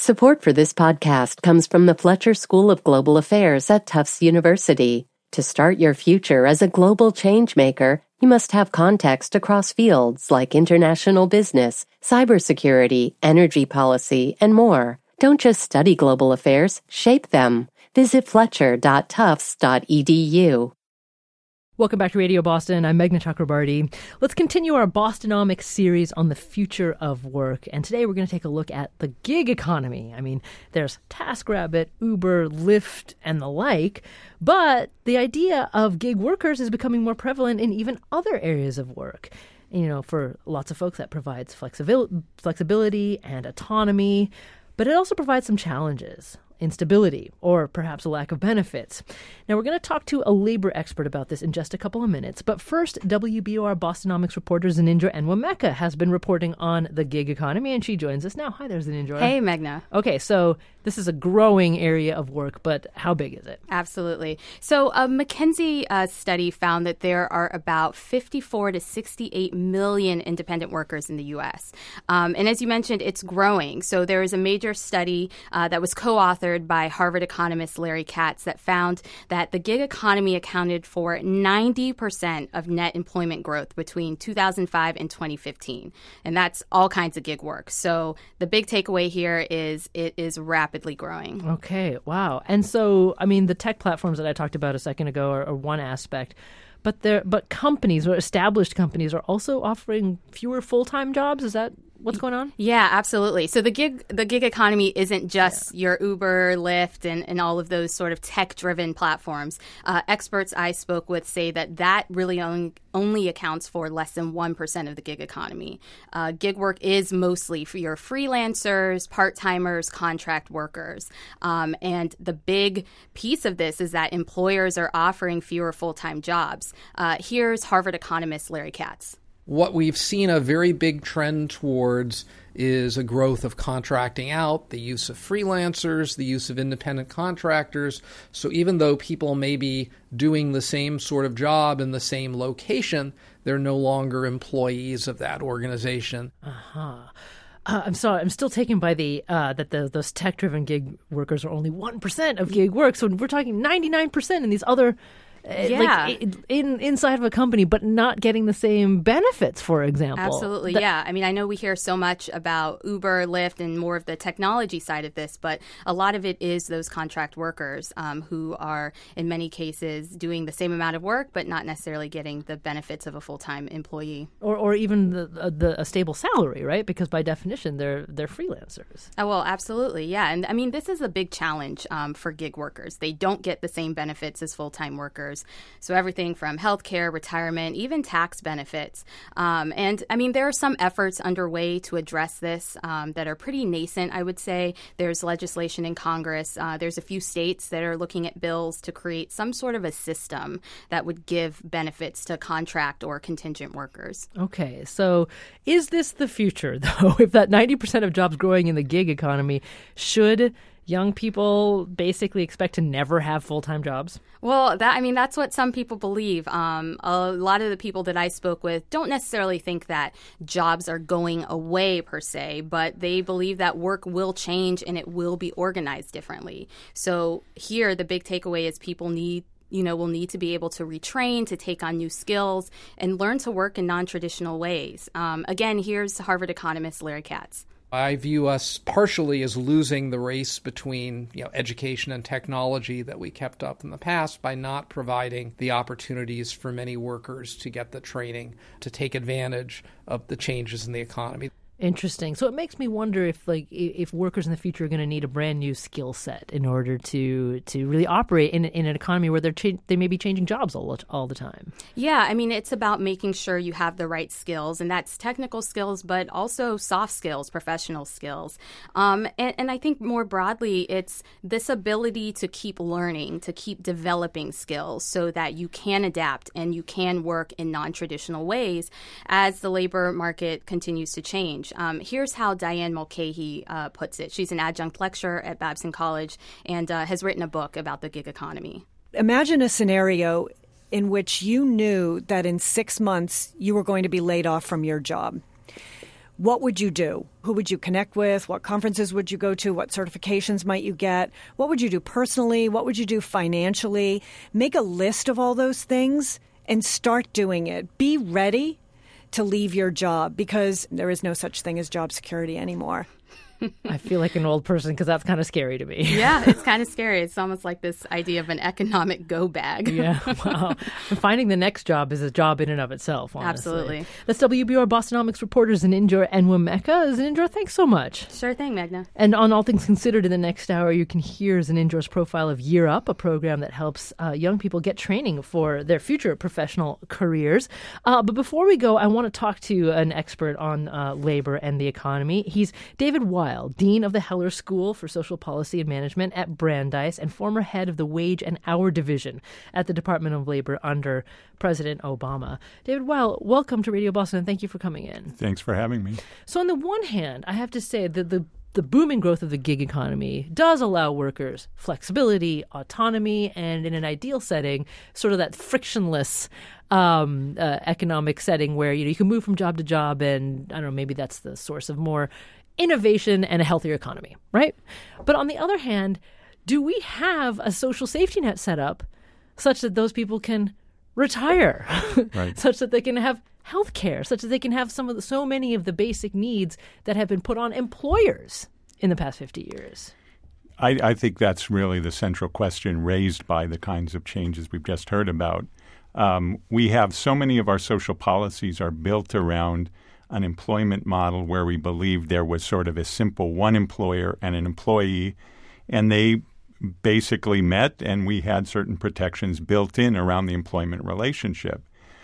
Support for this podcast comes from the Fletcher School of Global Affairs at Tufts University. To start your future as a global changemaker, you must have context across fields like international business, cybersecurity, energy policy, and more. Don't just study global affairs, shape them. Visit fletcher.tufts.edu. Welcome back to Radio Boston. I'm Meghna Chakrabarty. Let's continue our Bostonomics series on the future of work. And today we're going to take a look at the gig economy. I mean, there's TaskRabbit, Uber, Lyft, and the like. But the idea of gig workers is becoming more prevalent in even other areas of work. You know, for lots of folks that provides flexibility and autonomy. But it also provides some challenges. Instability, or perhaps a lack of benefits. Now, we're going to talk to a labor expert about this in just a couple of minutes. But first, WBOR Bostonomics reporter Zanindra Nwameka has been reporting on the gig economy, and she joins us now. Hi there, Zanindra. Hey, Meghna. Okay, so this is a growing area of work, but how big is it? Absolutely. So a McKinsey study found that there are about 54 to 68 million independent workers in the U.S. And as you mentioned, it's growing. So there is a major study that was co-authored by Harvard economist Larry Katz that found that the gig economy accounted for 90% of net employment growth between 2005 and 2015. And that's all kinds of gig work. So the big takeaway here is it is rapidly growing. Okay, wow. And so, I mean, the tech platforms that I talked about a second ago are one aspect. But companies or established companies are also offering fewer full-time jobs. Is that what's going on? Yeah, absolutely. So the gig economy isn't just your Uber, Lyft, and all of those sort of tech-driven platforms. Experts I spoke with say that really only accounts for less than 1% of the gig economy. Gig work is mostly for your freelancers, part-timers, contract workers. And the big piece of this is that employers are offering fewer full-time jobs. Here's Harvard economist Larry Katz. What we've seen a very big trend towards is a growth of contracting out, the use of freelancers, the use of independent contractors. So even though people may be doing the same sort of job in the same location, they're no longer employees of that organization. I'm sorry. I'm still taken by those tech-driven gig workers are only 1% of gig work. So we're talking 99% in these other like inside of a company, but not getting the same benefits, for example. Absolutely, yeah. I mean, I know we hear so much about Uber, Lyft, and more of the technology side of this, but a lot of it is those contract workers who are, in many cases, doing the same amount of work, but not necessarily getting the benefits of a full-time employee. Or even a stable salary, right? Because by definition, they're freelancers. Oh, well, absolutely, yeah. And I mean, this is a big challenge for gig workers. They don't get the same benefits as full-time workers. So everything from healthcare, retirement, even tax benefits. And I mean, there are some efforts underway to address this that are pretty nascent, I would say. There's legislation in Congress. There's a few states that are looking at bills to create some sort of a system that would give benefits to contract or contingent workers. Okay, so is this the future, though? If that 90% of jobs growing in the gig economy, should young people basically expect to never have full-time jobs? Well, that's what some people believe. A lot of the people that I spoke with don't necessarily think that jobs are going away per se, but they believe that work will change and it will be organized differently. So here, the big takeaway is people will need to be able to retrain, to take on new skills, and learn to work in non-traditional ways. Again, here's Harvard economist Larry Katz. I view us partially as losing the race between education and technology that we kept up in the past by not providing the opportunities for many workers to get the training to take advantage of the changes in the economy. Interesting. So it makes me wonder if workers in the future are going to need a brand new skill set in order to really operate in an economy where they may be changing jobs all the time. Yeah, I mean, it's about making sure you have the right skills, and that's technical skills, but also soft skills, professional skills. And I think more broadly, it's this ability to keep learning, to keep developing skills so that you can adapt and you can work in non-traditional ways as the labor market continues to change. Here's how Diane Mulcahy puts it. She's an adjunct lecturer at Babson College and has written a book about the gig economy. Imagine a scenario in which you knew that in 6 months you were going to be laid off from your job. what would you do? Who would you connect with? What conferences would you go to? What certifications might you get? What would you do personally? What would you do financially? Make a list of all those things and start doing it. Be ready to leave your job because there is no such thing as job security anymore. I feel like an old person because that's kind of scary to me. Yeah, it's kind of scary. It's almost like this idea of an economic go bag. Yeah, wow. Finding the next job is a job in and of itself, honestly. Absolutely. That's WBUR Bostonomics reporters Zanindra Enwemeka. Zanindra, thanks so much. Sure thing, Meghna. And on All Things Considered in the next hour, you can hear Zanindra's profile of Year Up, a program that helps young people get training for their future professional careers. But before we go, I want to talk to an expert on labor and the economy. He's David Weil, Dean of the Heller School for Social Policy and Management at Brandeis and former head of the Wage and Hour Division at the Department of Labor under President Obama. David Weil, welcome to Radio Boston, and thank you for coming in. Thanks for having me. So on the one hand, I have to say that the booming growth of the gig economy does allow workers flexibility, autonomy, and in an ideal setting, sort of that frictionless economic setting where you can move from job to job, and I don't know, maybe that's the source of more innovation and a healthier economy, right? But on the other hand, do we have a social safety net set up such that those people can retire, right. such that they can have health care, such that they can have so many of the basic needs that have been put on employers in the past 50 years? I think that's really the central question raised by the kinds of changes we've just heard about. We have so many of our social policies are built around an employment model where we believed there was sort of a simple one employer and an employee, and they basically met, and we had certain protections built in around the employment relationship.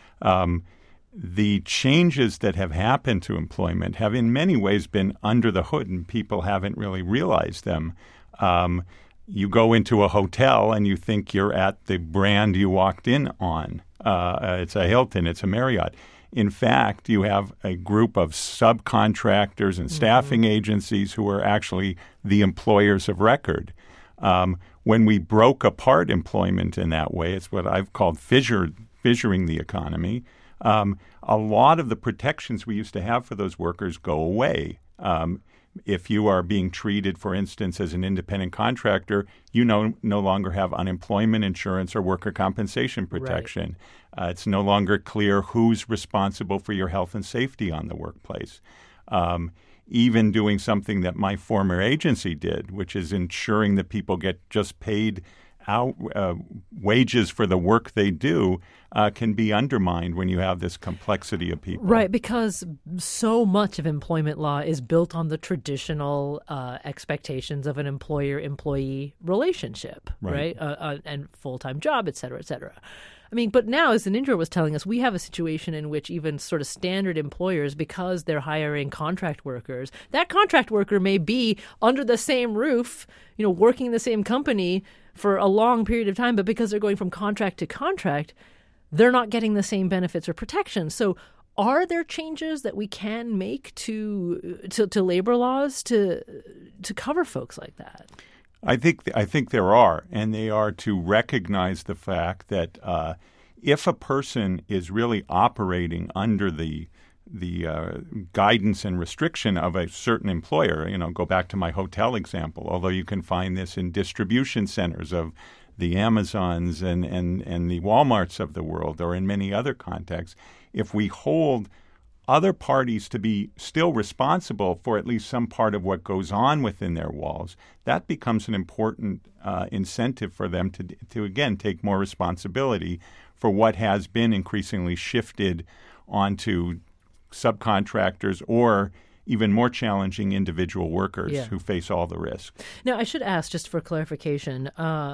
The changes that have happened to employment have in many ways been under the hood, and people haven't really realized them. You go into a hotel and you think you're at the brand you walked in on. It's a Hilton, it's a Marriott. In fact, you have a group of subcontractors and staffing agencies who are actually the employers of record. When we broke apart employment in that way, it's what I've called fissuring the economy. A lot of the protections we used to have for those workers go away. If you are being treated, for instance, as an independent contractor, you no longer have unemployment insurance or worker compensation protection. Right. It's no longer clear who's responsible for your health and safety on the workplace. Even doing something that my former agency did, which is ensuring that people get just paid out wages for the work they do, can be undermined when you have this complexity of people. Right, because so much of employment law is built on the traditional expectations of an employer-employee relationship, right? And full-time job, et cetera, et cetera. I mean, but now, as Zanindra was telling us, we have a situation in which even sort of standard employers, because they're hiring contract workers, that contract worker may be under the same roof, working in the same company for a long period of time, but because they're going from contract to contract, they're not getting the same benefits or protections. So are there changes that we can make to labor laws to cover folks like that? I think there are, and they are to recognize the fact that if a person is really operating under the guidance and restriction of a certain employer, go back to my hotel example, although you can find this in distribution centers of the Amazons and the Walmarts of the world, or in many other contexts, if we hold other parties to be still responsible for at least some part of what goes on within their walls, that becomes an important incentive for them to again take more responsibility for what has been increasingly shifted onto subcontractors or even more challenging individual workers who face all the risk. Now, I should ask, just for clarification,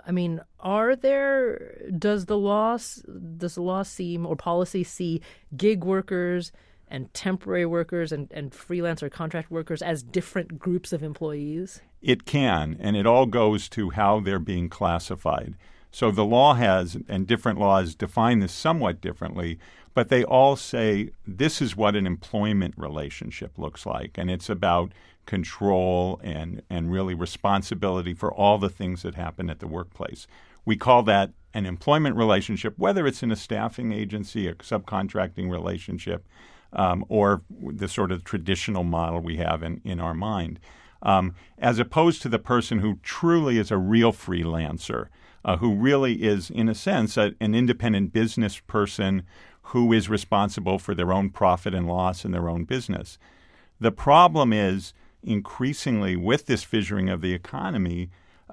does the law seem or policy see gig workers and temporary workers and freelance or contract workers as different groups of employees? It can, and it all goes to how they're being classified. So the law has, and different laws define this somewhat differently, but they all say this is what an employment relationship looks like, and it's about control and really responsibility for all the things that happen at the workplace. We call that an employment relationship, whether it's in a staffing agency, a subcontracting relationship. or the sort of traditional model we have in our mind, as opposed to the person who truly is a real freelancer, who really is, in a sense, an independent business person who is responsible for their own profit and loss in their own business. The problem is, increasingly, with this fissuring of the economy,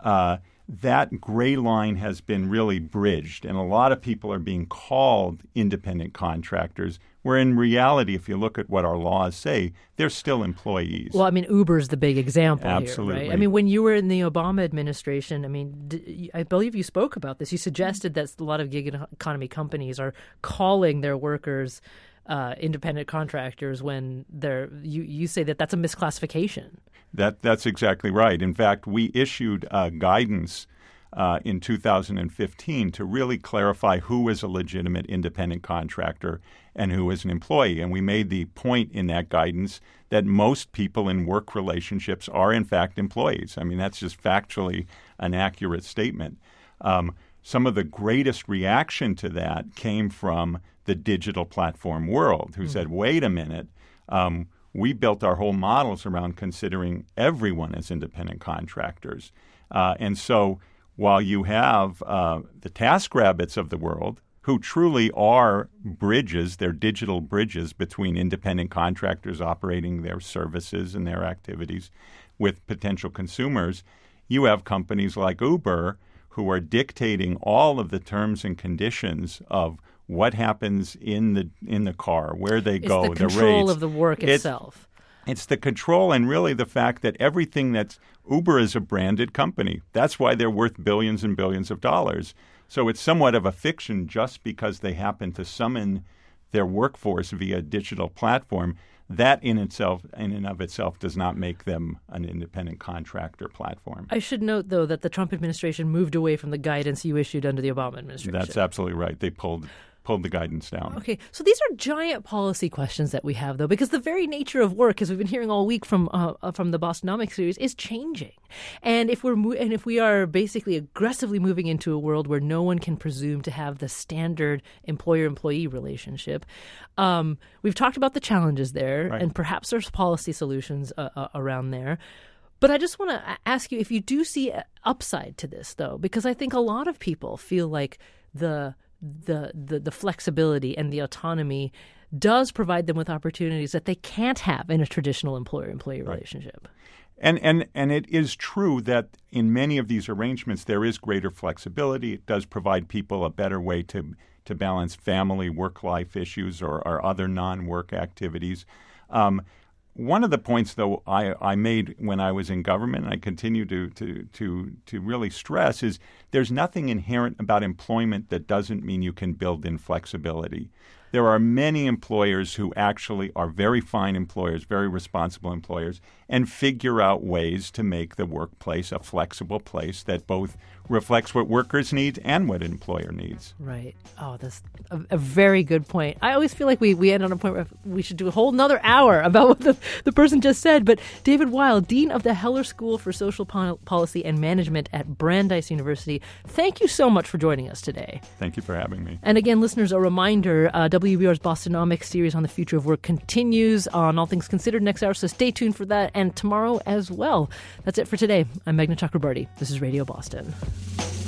that gray line has been really bridged, and a lot of people are being called independent contractors, where in reality, if you look at what our laws say, they're still employees. Well, I mean, Uber's the big example Absolutely. here, right? I mean, when you were in the Obama administration, I mean, I believe you spoke about this. You suggested that a lot of gig economy companies are calling their workers independent contractors when you say that that's a misclassification. That's exactly right. In fact, we issued guidance in 2015 to really clarify who is a legitimate independent contractor and who is an employee. And we made the point in that guidance that most people in work relationships are, in fact, employees. I mean, that's just factually an accurate statement. Some of the greatest reaction to that came from the digital platform world, who said, wait a minute, we built our whole models around considering everyone as independent contractors. And so while you have the TaskRabbits of the world, who truly are bridges, they're digital bridges between independent contractors operating their services and their activities with potential consumers, you have companies like Uber who are dictating all of the terms and conditions of what happens in the car, where they go, the rates. It's the control of the work itself. It's the control and really the fact that everything that's Uber is a branded company. That's why they're worth billions and billions of dollars. So it's somewhat of a fiction just because they happen to summon their workforce via a digital platform. That in and of itself does not make them an independent contractor platform. I should note, though, that the Trump administration moved away from the guidance you issued under the Obama administration. That's absolutely right. They pulled the guidance down. Okay, so these are giant policy questions that we have, though, because the very nature of work, as we've been hearing all week from the Bostonomics series, is changing. And if we are basically aggressively moving into a world where no one can presume to have the standard employer-employee relationship, we've talked about the challenges there, right, and perhaps there's policy solutions around there. But I just want to ask you if you do see an upside to this, though, because I think a lot of people feel like the flexibility and the autonomy does provide them with opportunities that they can't have in a traditional employer-employee relationship. And it is true that in many of these arrangements there is greater flexibility. It does provide people a better way to balance family, work-life issues or other non-work activities. One of the points, though, I made when I was in government, and I continue to really stress, is there's nothing inherent about employment that doesn't mean you can build in flexibility. There are many employers who actually are very fine employers, very responsible employers, and figure out ways to make the workplace a flexible place that both reflects what workers need and what an employer needs. Right. Oh, that's a very good point. I always feel like we end on a point where we should do a whole nother hour about what the person just said. But David Weil, Dean of the Heller School for Social Policy and Management at Brandeis University, thank you so much for joining us today. Thank you for having me. And again, listeners, a reminder, WBR's Bostonomics series on the future of work continues on All Things Considered next hour, so stay tuned for that and tomorrow as well. That's it for today. I'm Meghna Chakrabarti. This is Radio Boston.